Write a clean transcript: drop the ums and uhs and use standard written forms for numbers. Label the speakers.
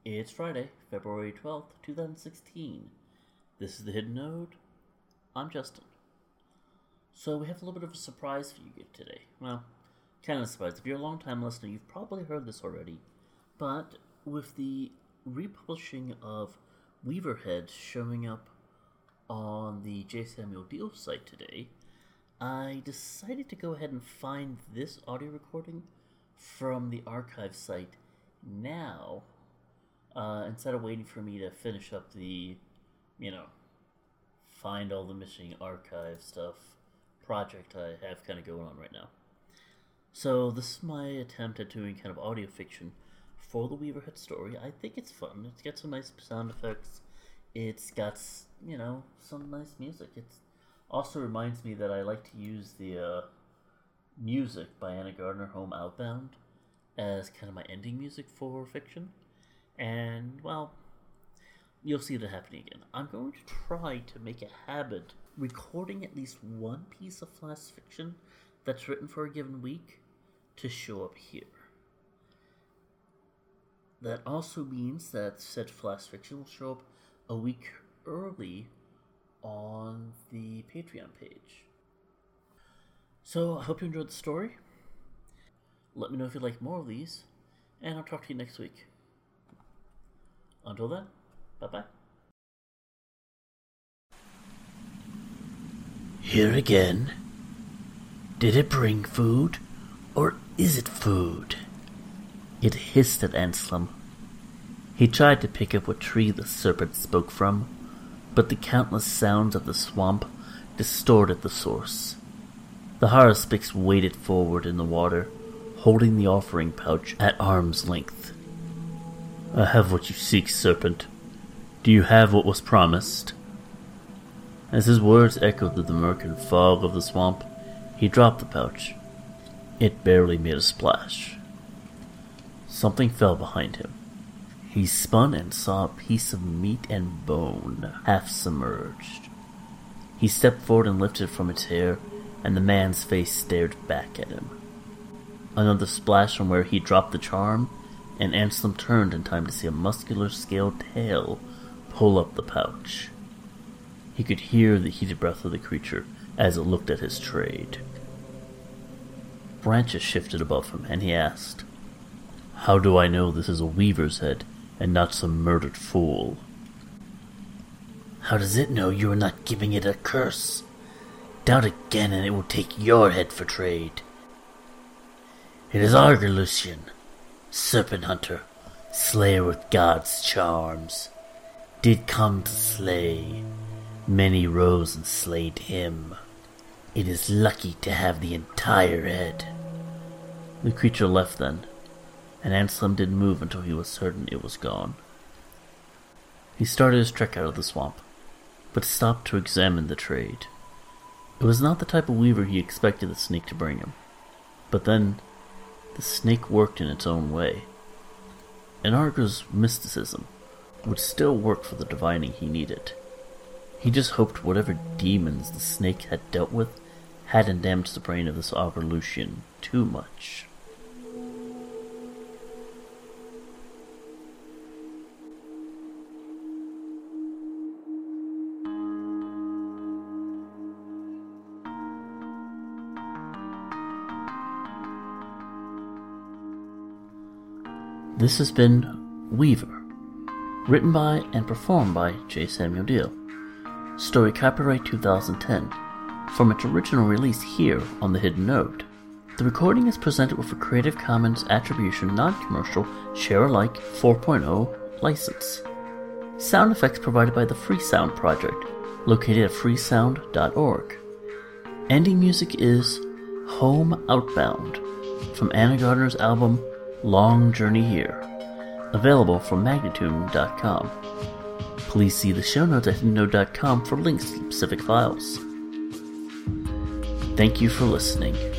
Speaker 1: It's Friday, February 12th, 2016. This is The Hidden Node. I'm Justin. So we have a little bit of a surprise for you today. Well, kind of a surprise. If you're a long-time listener, you've probably heard this already. But with the republishing of Weaverhead showing up on the J. Samuel Deal site today, I decided to go ahead and find this audio recording from the archive site now, instead of waiting for me to finish up the, find all the missing archive stuff project I have kind of going on right now. So this is my attempt at doing kind of audio fiction for the Weaverhead story. I think it's fun. It's got some nice sound effects. It's got, some nice music. It also reminds me that I like to use the music by Anna Gardner, Home Outbound, as kind of my ending music for fiction. And, well, you'll see that happening again. I'm going to try to make a habit recording at least one piece of flash fiction that's written for a given week to show up here. That also means that said flash fiction will show up a week early on the Patreon page. So I hope you enjoyed the story. Let me know if you'd like more of these, and I'll talk to you next week. Until then, bye-bye.
Speaker 2: Here again. Did it bring food, or is it food? It hissed at Anselm. He tried to pick up what tree the serpent spoke from, but the countless sounds of the swamp distorted the source. The Haruspex waded forward in the water, holding the offering pouch at arm's length. I have what you seek, serpent. Do you have what was promised? As his words echoed through the murk and fog of the swamp, he dropped the pouch. It barely made a splash. Something fell behind him. He spun and saw a piece of meat and bone, half submerged. He stepped forward and lifted it from its hair, and the man's face stared back at him. Another splash from where he dropped the charm, and Anselm turned in time to see a muscular scaled tail pull up the pouch. He could hear the heated breath of the creature as it looked at his trade. Branches shifted above him, and he asked, How do I know this is a weaver's head and not some murdered fool? How does it know you are not giving it a curse? Doubt again and it will take your head for trade. It is Argilusian, serpent hunter, slayer with God's charms. Did come to slay. Many rose and slayed him. It is lucky to have the entire head. The creature left then, and Anselm didn't move until he was certain it was gone. He started his trek out of the swamp, but stopped to examine the trade. It was not the type of weaver he expected the snake to bring him. But then, the snake worked in its own way. And Arger's mysticism would still work for the divining he needed. He just hoped whatever demons the snake had dealt with hadn't damaged the brain of this Argilusian too much. This has been Weaver, written by and performed by J. Samuel Deal. Story copyright 2010, from its original release here on The Hidden Node. The recording is presented with a Creative Commons Attribution Non-Commercial Share-alike 4.0 license. Sound effects provided by the Freesound Project, located at freesound.org. Ending music is Home Outbound, from Anna Gardner's album Long Journey Here, available from Magnitude.com. Please see the show notes at hiddennode.com for links to specific files. Thank you for listening.